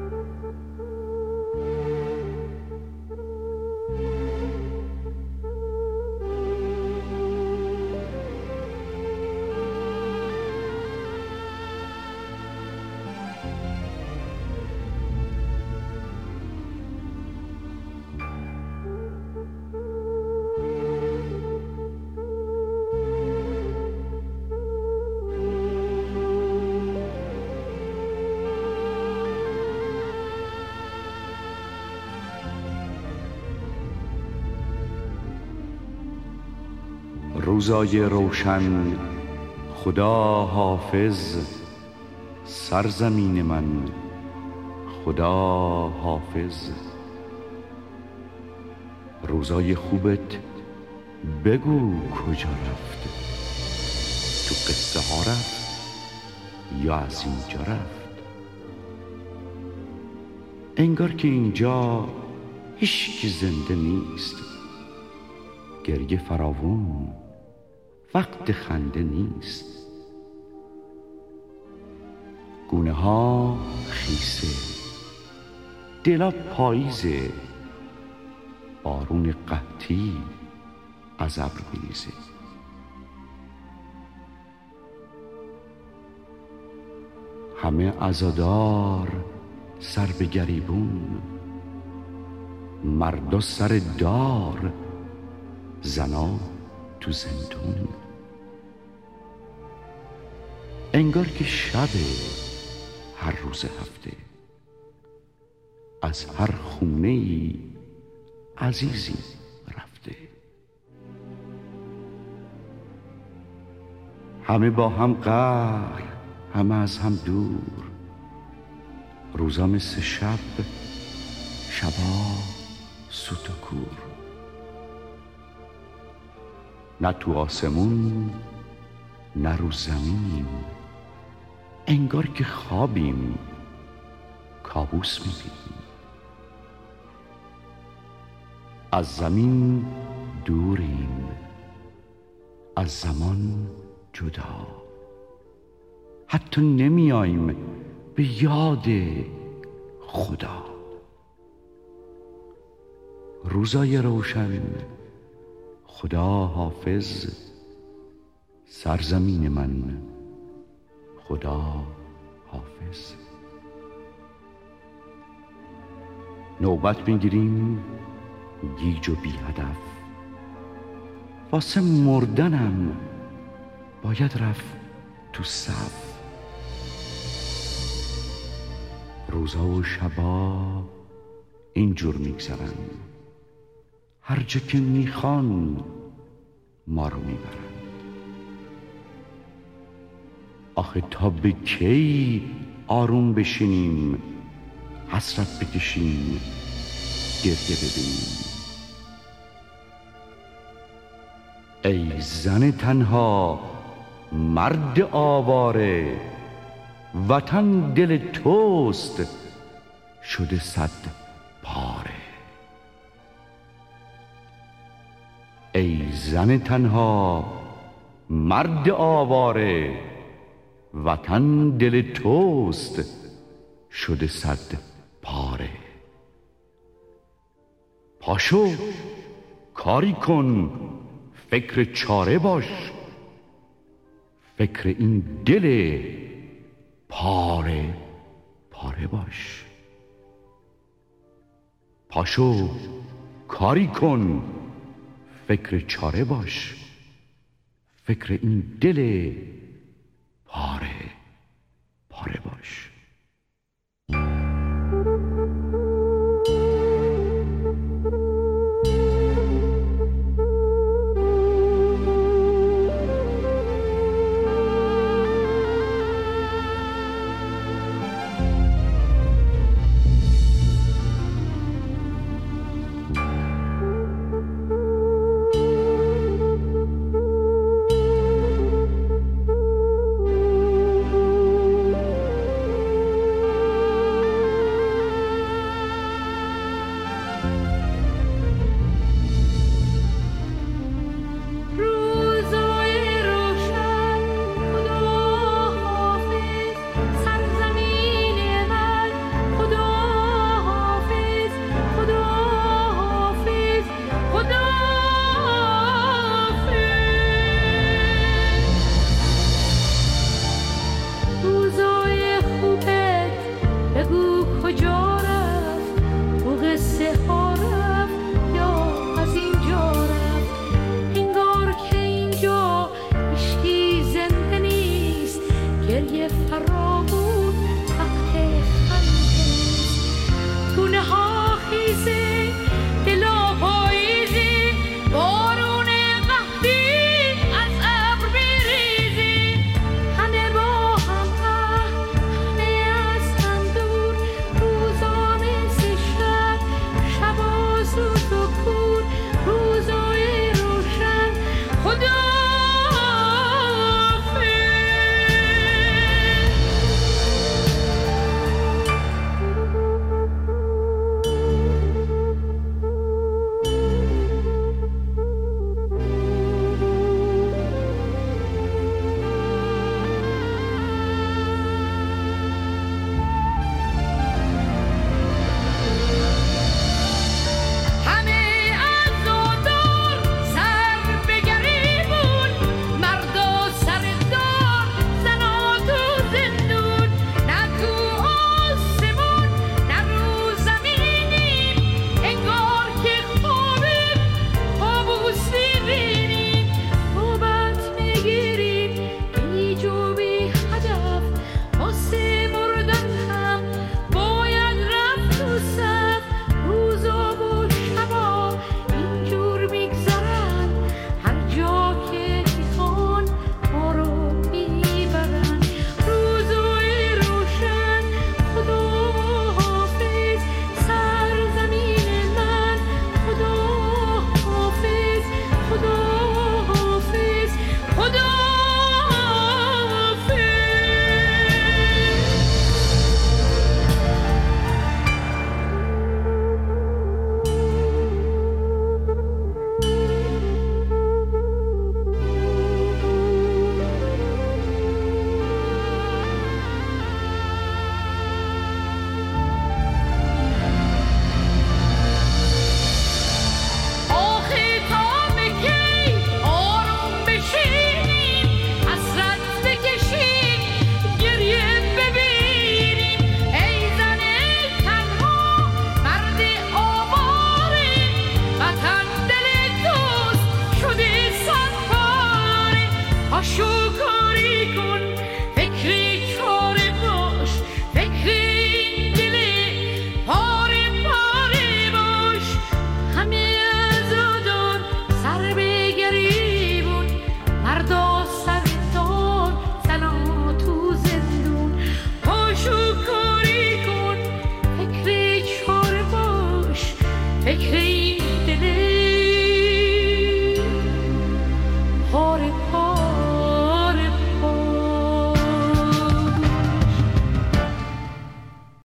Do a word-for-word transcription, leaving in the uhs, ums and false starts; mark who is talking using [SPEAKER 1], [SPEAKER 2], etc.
[SPEAKER 1] روزای روشن، خدا حافظ، سرزمین من خدا حافظ. روزای خوبت بگو کجا رفت، تو قصه ها رفت یا از اینجا رفت؟ انگار که اینجا هیچکی زنده نیست، گریه فراوون، وقت خنده نیست. گونه ها خیسه، دلا پاییزه، بارون قحطی از ابر میریزه. همه عزادار سر به گریبون، مردا سر دار، زنا تو زندون. انگار که شب هر روز هفته، از هر خونه ای عزیزی رفته. همه با هم قهر، همه از هم دور، روزا مثل شب، شبا سوت و کور. نه تو آسمون نه رو زمین، انگار که خوابیم، کابوس میبینیم. از زمین دوریم، از زمان جدا، حتی نمیاییم به یاد خدا. روزای روشن، خدا حافظ، سرزمین من خدا حافظ. نوبت میگیریم گیج و بی هدف، واسه مردنم باید رفت تو صف. روزا و شبا اینجور میگذرن، هر جا که میخوان ما رو میبرن. آخه تا به کی آروم بشینیم، حسرت بکشیم، گریه ببینیم؟ ای زن تنها، مرد آواره، وطن دل توست شده صد پاره. ای زن تنها، مرد آواره، وطن دل توست شده صد پاره. پاشو کاری کن، فکر چاره باش، فکر این دل پاره پاره باش. پاشو کاری کن، فکر چاره باش، فکر این دل پاره پاره باش.